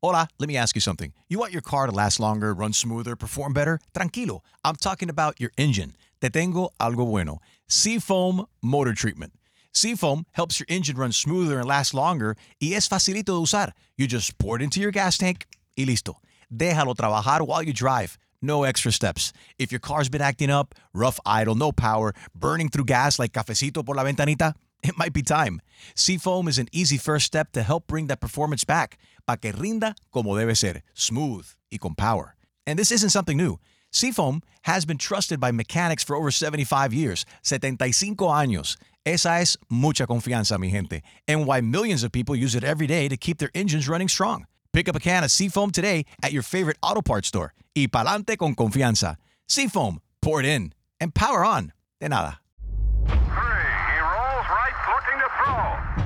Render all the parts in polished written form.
Hola, let me ask you something. You want your car to last longer, run smoother, perform better? Tranquilo. I'm talking about your engine. Te tengo algo bueno. Seafoam Motor Treatment. Seafoam helps your engine run smoother and last longer y es facilito de usar. You just pour it into your gas tank y listo. Déjalo trabajar while you drive. No extra steps. If your car's been acting up, rough idle, no power, burning through gas like cafecito por la ventanita, it might be time. Seafoam is an easy first step to help bring that performance back, para que rinda como debe ser, smooth y con power. And this isn't something new. Seafoam has been trusted by mechanics for over 75 years, 75 años. Esa es mucha confianza, mi gente, and why millions of people use it every day to keep their engines running strong. Pick up a can of Seafoam today at your favorite auto parts store. Y pa'lante con confianza. Seafoam, pour it in, and power on. De nada. He rolls right, looking to throw.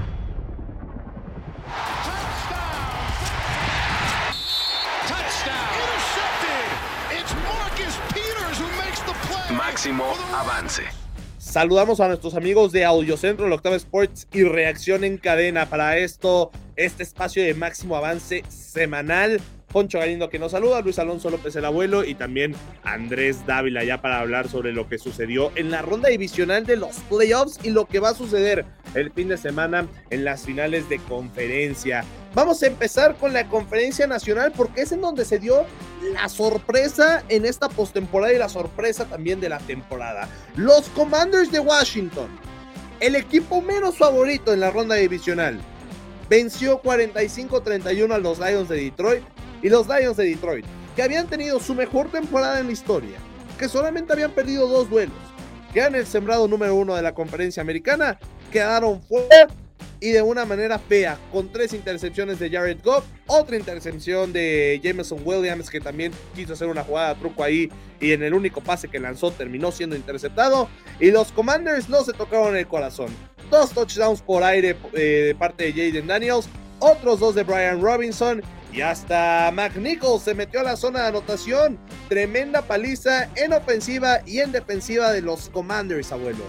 Touchdown! Intercepted! It's Marcus Peters who makes the play. Máximo avance. Saludamos a nuestros amigos de Audiocentro, el Octavo Sports y Reacción en Cadena para este espacio de máximo avance semanal. Poncho Galindo que nos saluda, Luis Alonso López el Abuelo y también Andrés Dávila ya para hablar sobre lo que sucedió en la ronda divisional de los playoffs y lo que va a suceder el fin de semana en las finales de conferencia. Vamos a empezar con la conferencia nacional porque es en donde se dio la sorpresa en esta postemporada y la sorpresa también de la temporada. Los Commanders de Washington, el equipo menos favorito en la ronda divisional, venció 45-31 a los Lions de Detroit. Y los Lions de Detroit, que habían tenido su mejor temporada en la historia, que solamente habían perdido 2 duelos, que eran el sembrado número 1 de la conferencia americana, quedaron fuera y de una manera fea, con 3 intercepciones de Jared Goff, otra intercepción de Jameson Williams, que también quiso hacer una jugada de truco ahí, y en el único pase que lanzó terminó siendo interceptado, y los Commanders no se tocaron el corazón. 2 touchdowns por aire de parte de Jayden Daniels, otros 2 de Brian Robinson, y hasta McNichols se metió a la zona de anotación. Tremenda paliza en ofensiva y en defensiva de los Commanders, abuelo.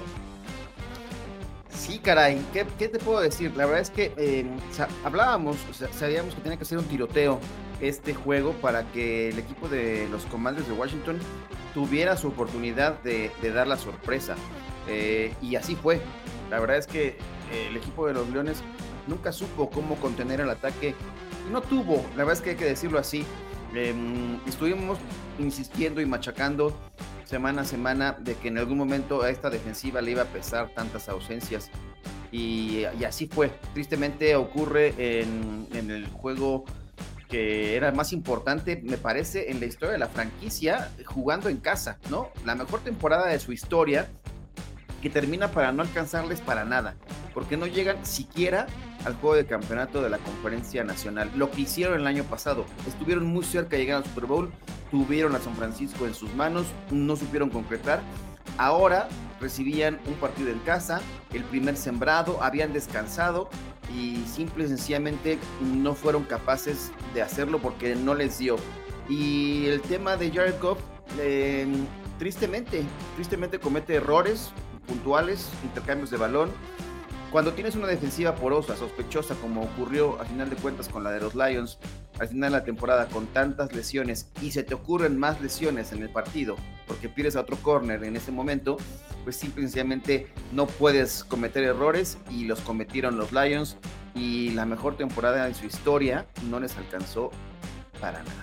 Sí, caray, ¿qué te puedo decir? La verdad es que sabíamos que tenía que ser un tiroteo este juego para que el equipo de los Commanders de Washington tuviera su oportunidad de dar la sorpresa. Y así fue. La verdad es que el equipo de los Leones nunca supo cómo contener el ataque. No tuvo, la verdad es que hay que decirlo así. Estuvimos insistiendo y machacando semana a semana de que en algún momento a esta defensiva le iba a pesar tantas ausencias y así fue. Tristemente ocurre en el juego que era más importante, me parece, en la historia de la franquicia, jugando en casa, ¿no? La mejor temporada de su historia, que termina para no alcanzarles para nada, porque no llegan siquiera al juego de campeonato de la Conferencia Nacional. Lo que hicieron el año pasado, estuvieron muy cerca de llegar al Super Bowl, tuvieron a San Francisco en sus manos, no supieron concretar. Ahora recibían un partido en casa, el primer sembrado, habían descansado y simple y sencillamente no fueron capaces de hacerlo porque no les dio. Y el tema de Jared Goff, tristemente comete errores puntuales, intercambios de balón. Cuando tienes una defensiva porosa, sospechosa, como ocurrió a final de cuentas con la de los Lions al final de la temporada, con tantas lesiones, y se te ocurren más lesiones en el partido porque pierdes a otro corner en ese momento, pues simple y sencillamente no puedes cometer errores, y los cometieron los Lions, y la mejor temporada en su historia no les alcanzó para nada.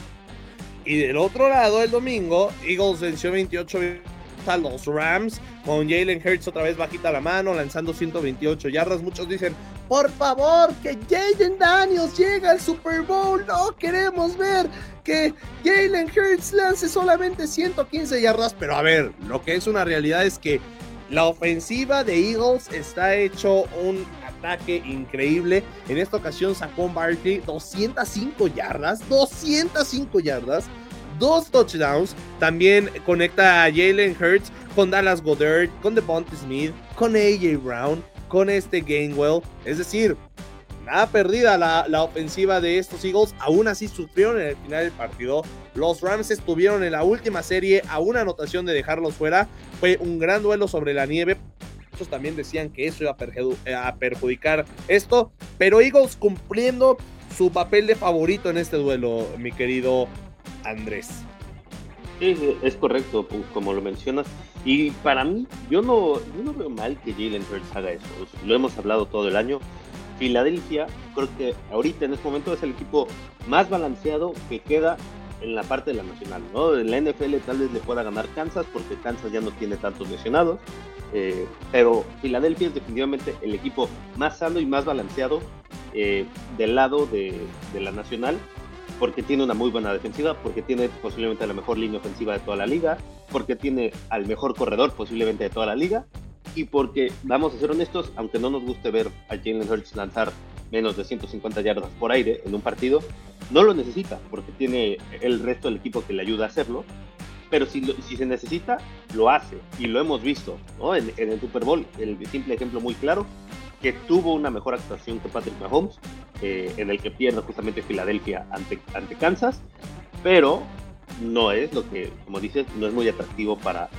Y del otro lado, el domingo, Eagles venció 28 a los Rams, con Jalen Hurts otra vez bajita la mano, lanzando 128 yardas. Muchos dicen, por favor, que Jayden Daniels llegue al Super Bowl. No queremos ver que Jalen Hurts lance solamente 115 yardas. Pero a ver, lo que es una realidad es que la ofensiva de Eagles está hecho un ataque increíble. En esta ocasión sacó Barkley 205 yardas, 2 touchdowns. También conecta a Jalen Hurts con Dallas Goedert, con Devonta Smith, con AJ Brown, con Gainwell. Es decir, nada perdida la ofensiva de estos Eagles. Aún así sufrieron en el final del partido. Los Rams estuvieron en la última serie a una anotación de dejarlos fuera. Fue un gran duelo sobre la nieve. Muchos también decían que eso iba a perjudicar esto, pero Eagles cumpliendo su papel de favorito en este duelo, mi querido Andrés. Sí, es correcto, como lo mencionas. Y para mí, yo no veo mal que Jalen Hurts haga eso. Lo hemos hablado todo el año. Filadelfia, creo que ahorita en este momento es el equipo más balanceado que queda en la parte de la nacional, ¿no? En la NFL tal vez le pueda ganar Kansas porque Kansas ya no tiene tantos lesionados, pero Filadelfia es definitivamente el equipo más sano y más balanceado del lado de la nacional, porque tiene una muy buena defensiva, porque tiene posiblemente la mejor línea ofensiva de toda la liga, porque tiene al mejor corredor posiblemente de toda la liga, y porque, vamos a ser honestos, aunque no nos guste ver a Jalen Hurts lanzar menos de 150 yardas por aire en un partido, no lo necesita, porque tiene el resto del equipo que le ayuda a hacerlo, pero si se necesita, lo hace, y lo hemos visto, ¿no? En el Super Bowl, el simple ejemplo muy claro, que tuvo una mejor actuación que Patrick Mahomes, en el que pierde justamente Filadelfia ante Kansas, pero no es lo que, como dices, no es muy atractivo para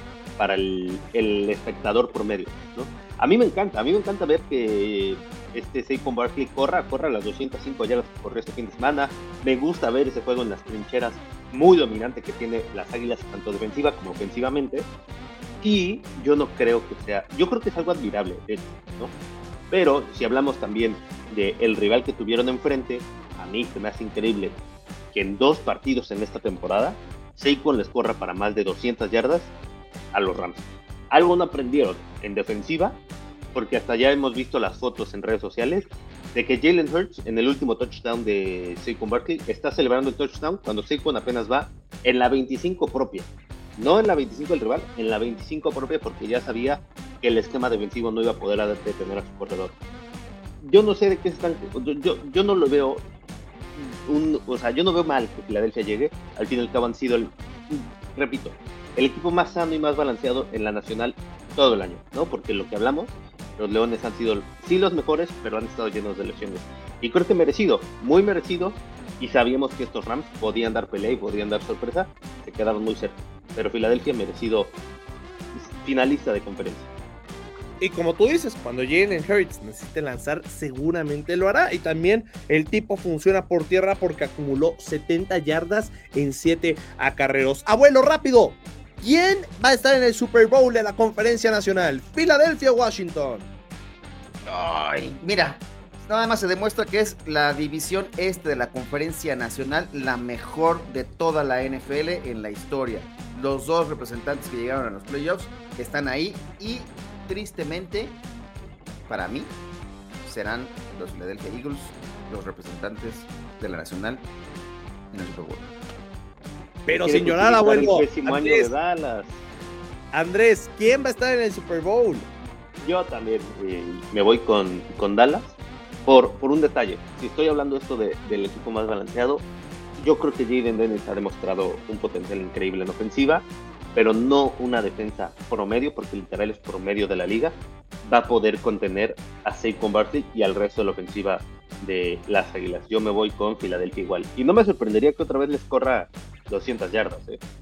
el espectador promedio, ¿no? A mí me encanta ver que Saquon Barkley corra las 205 yardas que corrió este fin de semana. Me gusta ver ese juego en las trincheras muy dominante que tiene las Águilas, tanto defensiva como ofensivamente. Y yo creo que es algo admirable, ¿no? Pero si hablamos también del rival que tuvieron enfrente, a mí se me hace increíble que en 2 partidos en esta temporada, Saquon les corra para más de 200 yardas a los Rams. Algo no aprendieron en defensiva, porque hasta ya hemos visto las fotos en redes sociales de que Jalen Hurts en el último touchdown de Saquon Barkley está celebrando el touchdown cuando Saquon apenas va en la 25 propia. No en la 25 del rival, en la 25 propia, porque ya sabía que el esquema defensivo no iba a poder detener a su corredor. Yo no sé de qué están... Yo no lo veo... yo no veo mal que Filadelfia llegue. Al fin y al cabo han sido repito, el equipo más sano y más balanceado en la nacional todo el año, ¿no? Porque lo que hablamos, los Leones han sido sí los mejores, pero han estado llenos de lesiones. Y creo que merecido, muy merecido, y sabíamos que estos Rams podían dar pelea y podían dar sorpresa, se quedaron muy cerca. Pero Filadelfia merecido finalista de conferencia. Y como tú dices, cuando Jalen Hurts necesite lanzar, seguramente lo hará. Y también el tipo funciona por tierra porque acumuló 70 yardas en 7 acarreos. Abuelo, rápido, ¿quién va a estar en el Super Bowl de la Conferencia Nacional? Filadelfia o Washington. Ay, mira, nada más se demuestra que es la división este de la Conferencia Nacional la mejor de toda la NFL en la historia. Los 2 representantes que llegaron a los playoffs están ahí y tristemente, para mí, serán los Philadelphia Eagles los representantes de la Nacional en el Super Bowl. Pero sin llorar, abuelo. Andrés, ¿quién va a estar en el Super Bowl? Yo también me voy con Dallas por un detalle. Si estoy hablando esto del equipo más balanceado, yo creo que Jayden Daniels ha demostrado un potencial increíble en ofensiva, pero no una defensa promedio, porque literal es promedio de la liga. Va a poder contener a Saquon Barkley y al resto de la ofensiva de las Águilas. Yo me voy con Filadelfia igual. Y no me sorprendería que otra vez les corra 200 yardas.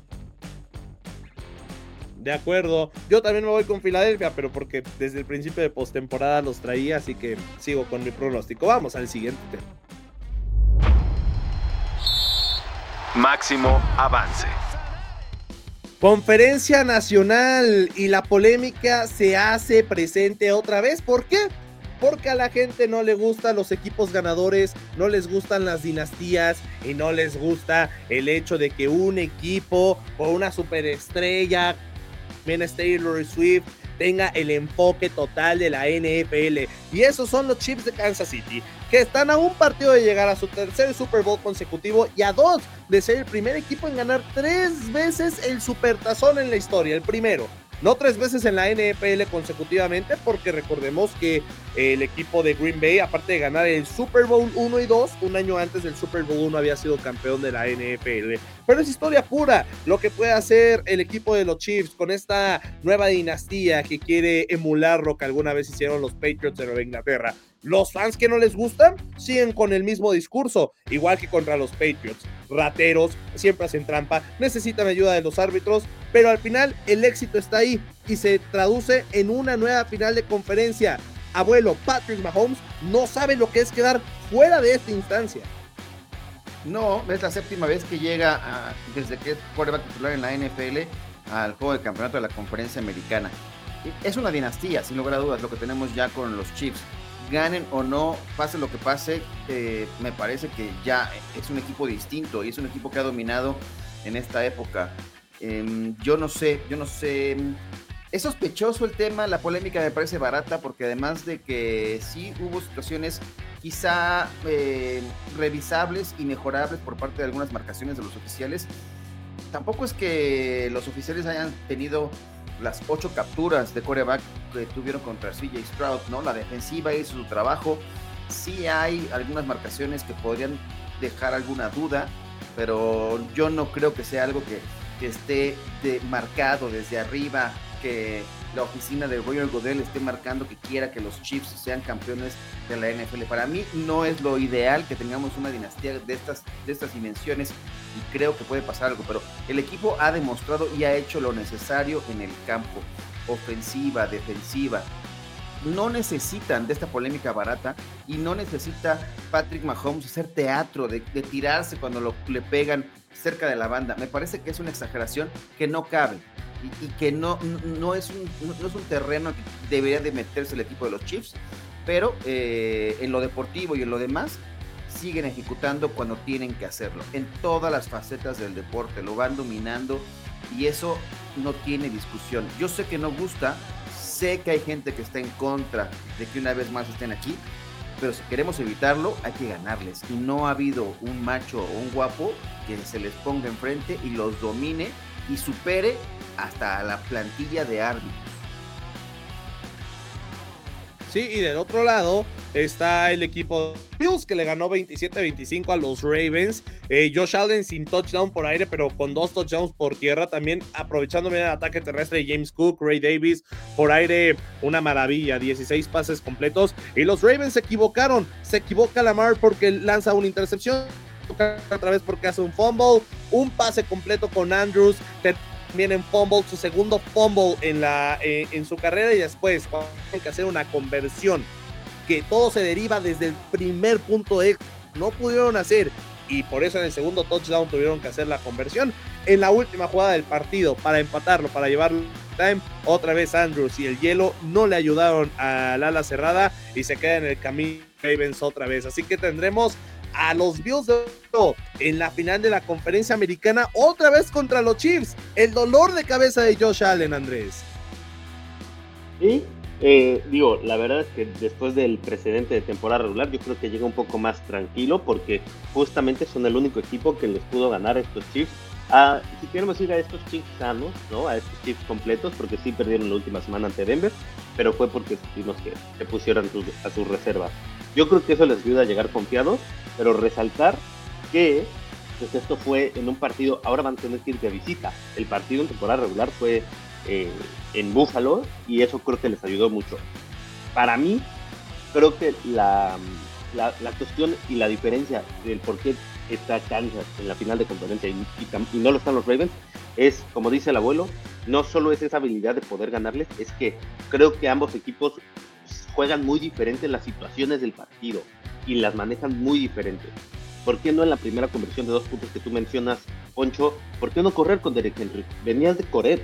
De acuerdo, yo también me voy con Filadelfia, pero porque desde el principio de postemporada los traía, así que sigo con mi pronóstico. Vamos al siguiente tema. Máximo avance. Conferencia Nacional, y la polémica se hace presente otra vez. ¿Por qué? Porque a la gente no le gustan los equipos ganadores, no les gustan las dinastías y no les gusta el hecho de que un equipo o una superestrella, bien Taylor Swift, tenga el enfoque total de la NFL. Y esos son los Chiefs de Kansas City, que están a un partido de llegar a su tercer Super Bowl consecutivo y a 2 de ser el primer equipo en ganar 3 veces el Supertazón en la historia, el primero. No 3 veces en la NFL consecutivamente, porque recordemos que el equipo de Green Bay, aparte de ganar el Super Bowl 1 y 2, un año antes del Super Bowl 1 había sido campeón de la NFL. Pero es historia pura lo que puede hacer el equipo de los Chiefs con esta nueva dinastía que quiere emular lo que alguna vez hicieron los Patriots de Nueva Inglaterra. Los fans que no les gustan siguen con el mismo discurso, igual que contra los Patriots. Rateros, siempre hacen trampa, necesitan ayuda de los árbitros, pero al final el éxito está ahí y se traduce en una nueva final de conferencia. Abuelo, Patrick Mahomes no sabe lo que es quedar fuera de esta instancia. No, es la séptima vez que llega desde que es quarterback titular en la NFL al juego de campeonato de la Conferencia Americana. Es una dinastía, sin lugar a dudas, lo que tenemos ya con los Chiefs. Ganen o no, pase lo que pase, me parece que ya es un equipo distinto y es un equipo que ha dominado en esta época. Yo no sé. Es sospechoso el tema, la polémica me parece barata porque además de que sí hubo situaciones quizá revisables y mejorables por parte de algunas marcaciones de los oficiales, tampoco es que los oficiales hayan tenido las 8 capturas de quarterback que tuvieron contra CJ Stroud, ¿no? La defensiva hizo su trabajo, sí hay algunas marcaciones que podrían dejar alguna duda, pero yo no creo que sea algo que esté marcado desde arriba, que la oficina de Roger Goodell esté marcando que quiera que los Chiefs sean campeones de la NFL. Para mí no es lo ideal que tengamos una dinastía de estas dimensiones y creo que puede pasar algo, pero el equipo ha demostrado y ha hecho lo necesario en el campo, ofensiva, defensiva. No necesitan de esta polémica barata y no necesita Patrick Mahomes hacer teatro de tirarse cuando le pegan cerca de la banda. Me parece que es una exageración que no cabe y que no es un terreno que debería de meterse el equipo de los Chiefs, pero en lo deportivo y en lo demás siguen ejecutando cuando tienen que hacerlo. En todas las facetas del deporte lo van dominando y eso no tiene discusión. Yo sé que no gusta, sé que hay gente que está en contra de que una vez más estén aquí, pero si queremos evitarlo hay que ganarles y no ha habido un macho o un guapo que se les ponga enfrente y los domine y supere hasta la plantilla de árbitros. Sí, y del otro lado está el equipo Bills que le ganó 27-25 a los Ravens. Josh Allen sin touchdown por aire, pero con 2 touchdowns por tierra. También aprovechando bien el ataque terrestre de James Cook, Ray Davis por aire, una maravilla, 16 pases completos. Y los Ravens se equivocaron. Se equivoca Lamar porque lanza una intercepción, otra vez porque hace un fumble, un pase completo con Andrews, también en fumble, su segundo fumble en su carrera, y después tienen que hacer una conversión que todo se deriva desde el primer punto de no pudieron hacer, y por eso en el segundo touchdown tuvieron que hacer la conversión en la última jugada del partido para empatarlo, para llevarlo time. Otra vez Andrews y el hielo no le ayudaron al ala cerrada y se queda en el camino Ravens otra vez, así que tendremos a los Bills en la final de la Conferencia Americana otra vez contra los Chiefs. El dolor de cabeza de Josh Allen, Andrés. Y la verdad es que después del precedente de temporada regular, yo creo que llega un poco más tranquilo porque justamente son el único equipo que les pudo ganar a estos Chiefs. Si queremos ir a estos Chiefs sanos, ¿no? A estos Chiefs completos, porque sí perdieron la última semana ante Denver, pero fue porque supimos que se pusieron a sus reservas. Yo creo que eso les ayuda a llegar confiados, pero resaltar que pues esto fue en un partido, ahora van a tener que ir de visita. El partido en temporada regular fue en Buffalo y eso creo que les ayudó mucho. Para mí, creo que la cuestión y la diferencia del por qué está Kansas en la final de conferencia y no lo están los Ravens es, como dice el abuelo, no solo es esa habilidad de poder ganarles, es que creo que ambos equipos juegan muy diferentes las situaciones del partido y las manejan muy diferentes. ¿Por qué no en la primera conversión de 2 puntos que tú mencionas, Poncho? ¿Por qué no correr con Derrick Henry? Venías de correr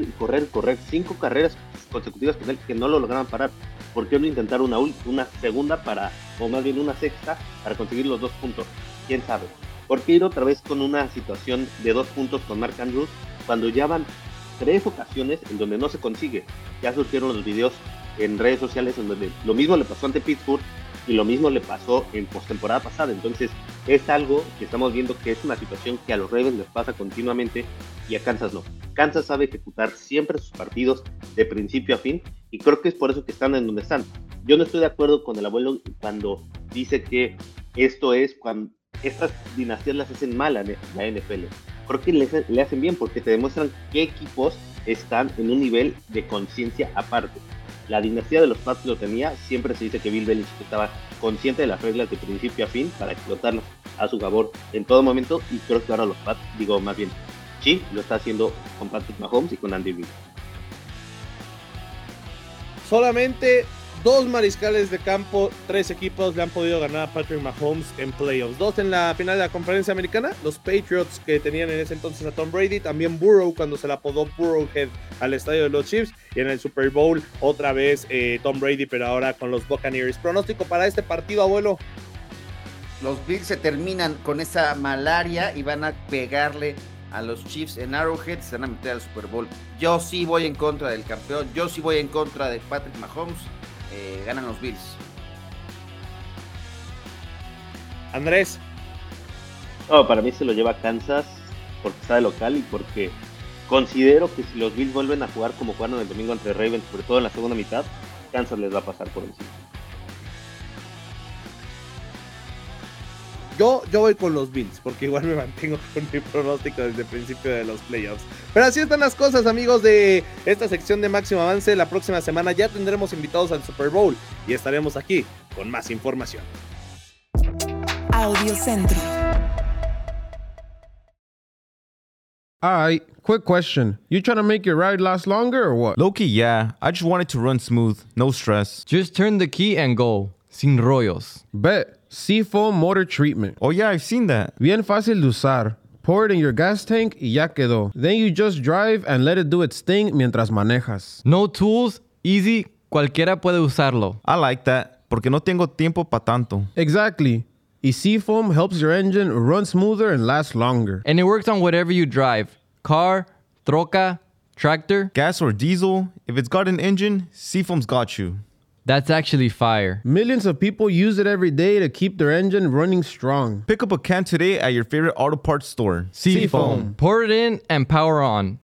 5 carreras consecutivas con él que no lo lograban parar. ¿Por qué no intentar una segunda o más bien una sexta para conseguir los 2 puntos? ¿Quién sabe? ¿Por qué ir otra vez con una situación de 2 puntos con Mark Andrews cuando ya van 3 ocasiones en donde no se consigue? Ya surgieron los videos en redes sociales en donde lo mismo le pasó ante Pittsburgh y lo mismo le pasó en postemporada pasada. Entonces es algo que estamos viendo que es una situación que a los Ravens les pasa continuamente y a Kansas no. Kansas sabe ejecutar siempre sus partidos de principio a fin y creo que es por eso que están en donde están. Yo no estoy de acuerdo con el abuelo cuando dice que esto es cuando estas dinastías las hacen mal a la NFL. Creo que le hacen bien porque te demuestran qué equipos están en un nivel de conciencia aparte. La dinastía de los Pats lo tenía, siempre se dice que Bill Belichick estaba consciente de las reglas de principio a fin para explotarlas a su favor en todo momento, y creo que ahora los Pats, Chief lo está haciendo con Patrick Mahomes y con Andy Reid. Solamente 2 mariscales de campo, 3 equipos le han podido ganar a Patrick Mahomes en playoffs. 2 en la final de la conferencia americana, los Patriots que tenían en ese entonces a Tom Brady, también Burrow cuando se le apodó Burrowhead al estadio de los Chiefs, y en el Super Bowl otra vez Tom Brady, pero ahora con los Buccaneers. Pronóstico para este partido, abuelo. Los Bills se terminan con esa malaria y van a pegarle a los Chiefs en Arrowhead, se van a meter al Super Bowl. Yo sí voy en contra del campeón, yo sí voy en contra de Patrick Mahomes. Ganan los Bills. Andrés. No, para mí se lo lleva Kansas porque está de local y porque considero que si los Bills vuelven a jugar como jugaron el domingo entre Ravens, sobre todo en la segunda mitad, Kansas les va a pasar por encima. Yo voy con los Bills, porque igual me mantengo con mi pronóstico desde el principio de los playoffs. Pero así están las cosas, amigos, de esta sección de Máximo Avance. La próxima semana ya tendremos invitados al Super Bowl y estaremos aquí con más información. Audio Centro. Alright, quick question. You trying to make your ride last longer or what? Low-key, yeah. I just want it to run smooth. No stress. Just turn the key and go. Sin rollos. Bet. Seafoam Motor Treatment. Oh, yeah, I've seen that. Bien fácil de usar. Pour it in your gas tank y ya quedó. Then you just drive and let it do its thing mientras manejas. No tools, easy, cualquiera puede usarlo. I like that, porque no tengo tiempo pa' tanto. Exactly. Y Seafoam helps your engine run smoother and last longer. And it works on whatever you drive. Car, troca, tractor. Gas or diesel, if it's got an engine, Seafoam's got you. That's actually fire. Millions of people use it every day to keep their engine running strong. Pick up a can today at your favorite auto parts store. Seafoam. Pour it in and power on.